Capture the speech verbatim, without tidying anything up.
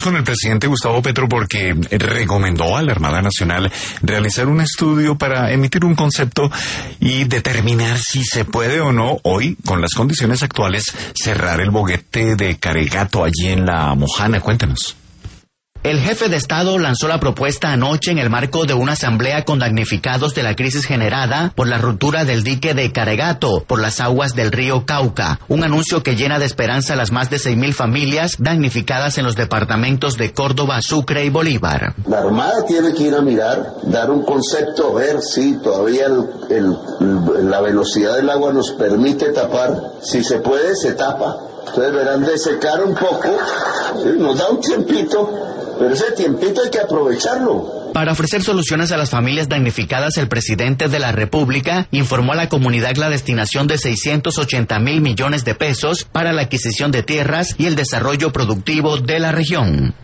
Con el presidente Gustavo Petro porque recomendó a la Armada Nacional realizar un estudio para emitir un concepto y determinar si se puede o no hoy, con las condiciones actuales, cerrar el boguete de Caregato allí en La Mojana. Cuéntanos. El jefe de Estado lanzó la propuesta anoche en el marco de una asamblea con damnificados de la crisis generada por la ruptura del dique de Caregato por las aguas del río Cauca. Un anuncio que llena de esperanza a las más de seis mil familias damnificadas en los departamentos de Córdoba, Sucre y Bolívar. La Armada tiene que ir a mirar, dar un concepto, ver si todavía el, el, la velocidad del agua nos permite tapar. Si se puede, se tapa. Entonces verán de secar un poco, ¿sí? Nos da un tiempito, pero ese tiempito hay que aprovecharlo. Para ofrecer soluciones a las familias damnificadas, el presidente de la República informó a la comunidad la destinación de seiscientos ochenta mil millones de pesos para la adquisición de tierras y el desarrollo productivo de la región.